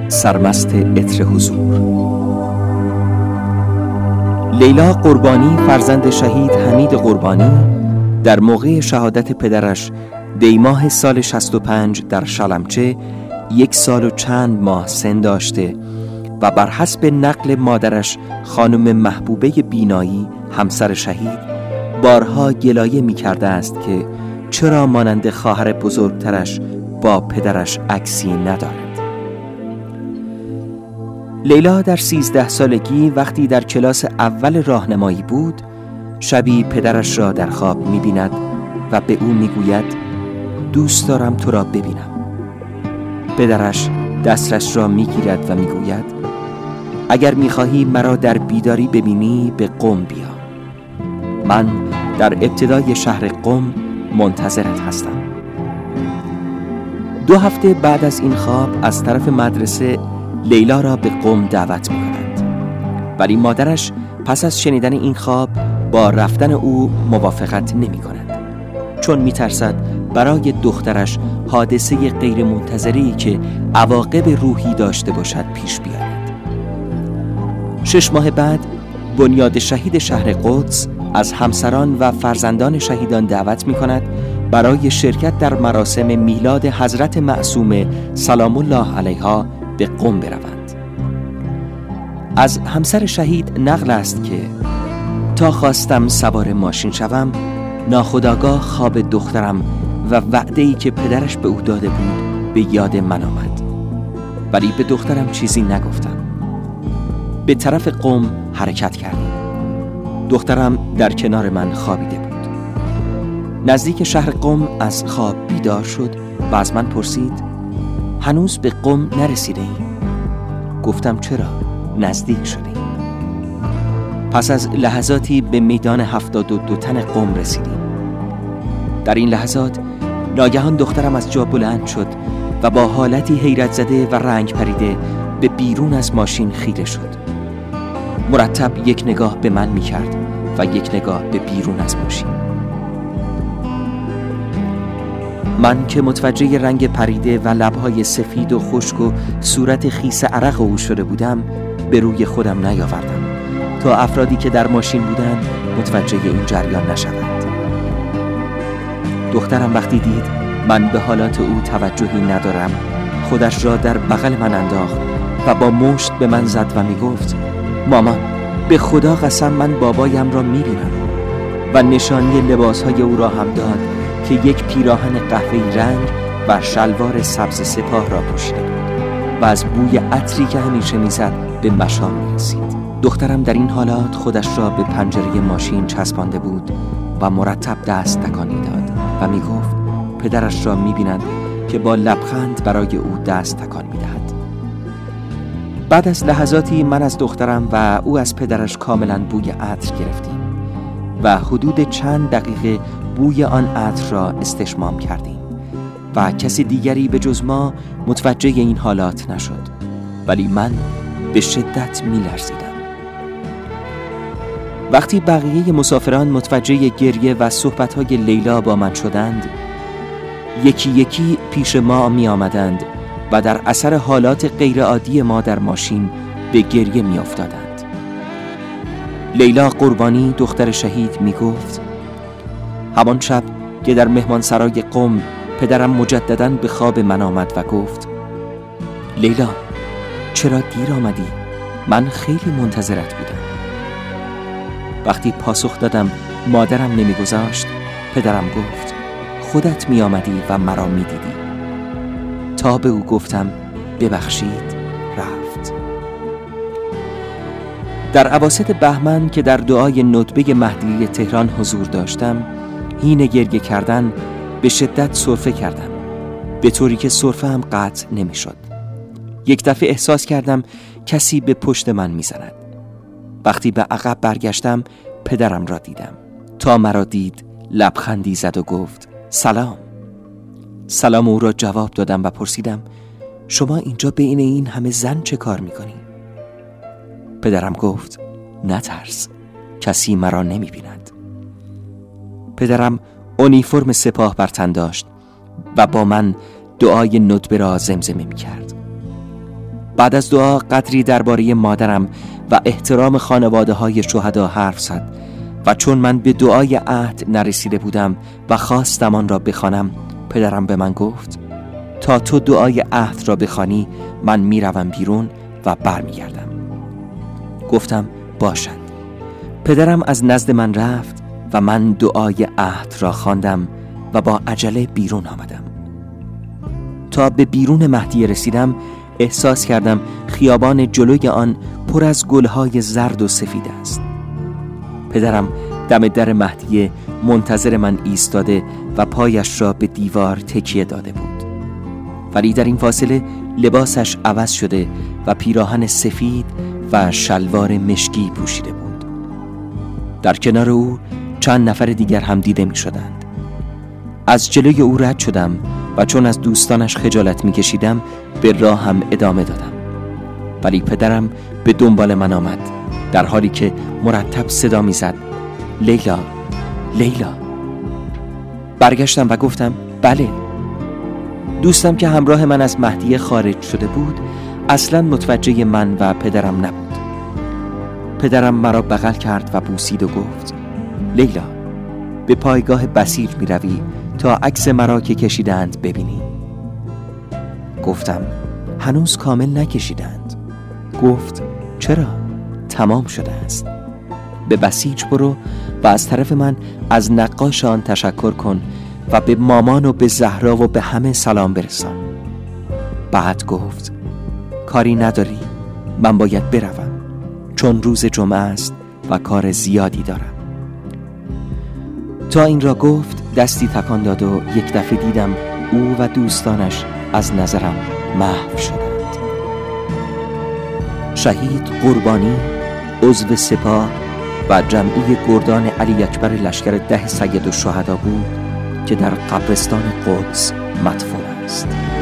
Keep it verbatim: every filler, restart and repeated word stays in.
سرمست عطر حضور. لیلا قربانی فرزند شهید حمید قربانی در موقع شهادت پدرش دیماه سال شصت و پنج در شلمچه یک سال و چند ماه سن داشته و بر حسب نقل مادرش خانم محبوبه بینایی همسر شهید بارها گلایه می کرده است که چرا مانند خواهر بزرگترش با پدرش عکسی ندارد. لیلا در سیزده سالگی وقتی در کلاس اول راهنمایی بود شبی پدرش را در خواب می بیند و به او می گوید دوست دارم تو را ببینم. پدرش دستش را می گیرد و می گوید اگر می خواهی مرا در بیداری ببینی به قم بیا. من در ابتدای شهر قم منتظرت هستم. دو هفته بعد از این خواب از طرف مدرسه لیلا را به قم دعوت می کنند، ولی مادرش پس از شنیدن این خواب با رفتن او موافقت نمی کند، چون می ترسد برای دخترش حادثه غیر منتظری که عواقب روحی داشته باشد پیش بیاید. شش ماه بعد بنیاد شهید شهر قدس از همسران و فرزندان شهیدان دعوت می کند برای شرکت در مراسم میلاد حضرت معصومه سلام الله علیها به قم بروند. از همسر شهید نقل است که تا خواستم سوار ماشین شوم ناخودآگاه خواب دخترم و وعده‌ای که پدرش به او داده بود به یاد من آمد، ولی به دخترم چیزی نگفتم. به طرف قم حرکت کردیم. دخترم در کنار من خوابیده بود. نزدیک شهر قم از خواب بیدار شد و از من پرسید هنوز به قم نرسیده ایم؟ گفتم چرا؟ نزدیک شدیم. پس از لحظاتی به میدان هفتاد و دو تن قم رسیدیم. در این لحظات ناگهان دخترم از جا بلند شد و با حالتی حیرت زده و رنگ پریده به بیرون از ماشین خیره شد. مرتب یک نگاه به من می کرد و یک نگاه به بیرون از ماشین. من که متوجه رنگ پریده و لبهای سفید و خشک و صورت خیس عرق او شده بودم به روی خودم نیاوردم تا افرادی که در ماشین بودند متوجه این جریان نشوند. دخترم وقتی دید من به حالات او توجهی ندارم خودش را در بغل من انداخت و با مشت به من زد و می گفت مامان به خدا قسم من بابایم را می بینم و نشانی لباسهای او را هم داد که یک پیراهن قهوه‌ای رنگ و شلوار سبز سپاه را پوشیده بود و از بوی عطری که همیشه میزد به مشام می‌رسید. دخترم در این حالات خودش را به پنجره ماشین چسبانده بود و مرتب دست تکان می‌داد و می‌گفت پدرش را می‌بیند که با لبخند برای او دست تکان می‌دهد. بعد از لحظاتی من از دخترم و او از پدرش کاملا بوی عطر گرفتیم و حدود چند دقیقه بوی آن عطر را استشمام کردیم و کسی دیگری به جز ما متوجه این حالات نشد، ولی من به شدت می لرزیدم. وقتی بقیه مسافران متوجه گریه و صحبت‌های لیلا با من شدند یکی یکی پیش ما می آمدند و در اثر حالات غیرعادی ما در ماشین به گریه می افتادند. لیلا قربانی دختر شهید می گفت همان شب که در مهمانسرای قم پدرم مجدداً به خواب من آمد و گفت لیلا چرا دیر آمدی؟ من خیلی منتظرت بودم. وقتی پاسخ دادم مادرم نمیگذاشت پدرم گفت خودت می آمدی و مرا می دیدی. تا به او گفتم ببخشید رفت. در اواسط بهمن که در دعای ندبه مهدیه تهران حضور داشتم حین گریه کردن به شدت سرفه کردم به طوری که سرفه هم قطع نمی شد. یک دفعه احساس کردم کسی به پشت من می زند. وقتی به عقب برگشتم پدرم را دیدم. تا مرا دید لبخندی زد و گفت سلام. سلام او را جواب دادم و پرسیدم شما اینجا بین این همه زن چه کار می کنی؟ پدرم گفت نترس کسی مرا نمی بیند. پدرم اونیفرم سپاه بر تن داشت و با من دعای ندبه را زمزمه می کرد. بعد از دعا قدری درباره مادرم و احترام خانواده های شهدا حرف زد و چون من به دعای عهد نرسیده بودم و خواستم آن را بخوانم، پدرم به من گفت تا تو دعای عهد را بخوانی من میروم بیرون و برمیگردم. گفتم باشد. پدرم از نزد من رفت و من دعای عهد را خواندم و با عجله بیرون آمدم. تا به بیرون مهدیه رسیدم احساس کردم خیابان جلوی آن پر از گلهای زرد و سفید است. پدرم دم در مهدیه منتظر من ایستاده و پایش را به دیوار تکیه داده بود، ولی در این فاصله لباسش عوض شده و پیراهن سفید و شلوار مشکی پوشیده بود. در کنار او چند نفر دیگر هم دیده می شدند. از جلوی او رد شدم و چون از دوستانش خجالت می کشیدم به راه هم ادامه دادم، ولی پدرم به دنبال من آمد در حالی که مرتب صدا می زد لیلا، لیلا. برگشتم و گفتم بله. دوستم که همراه من از مهدیه خارج شده بود اصلا متوجه من و پدرم نبود. پدرم مرا بغل کرد و بوسید و گفت لیلا، به پایگاه بسیج می روی تا عکس مرا که کشیدند ببینی. گفتم هنوز کامل نکشیدند. گفت چرا؟ تمام شده است. به بسیج برو و از طرف من از نقاش آن تشکر کن و به مامان و به زهرا و به همه سلام برسان. بعد گفت کاری نداری، من باید بروم چون روز جمعه است و کار زیادی دارم. تا این را گفت دستی تکان داد و یک دفعه دیدم او و دوستانش از نظرم محو شدند. شهید قربانی عضو سپاه و جمعی گردان علی اکبر لشکر ده سید الشهدا بود که در قبرستان قدس مدفون است.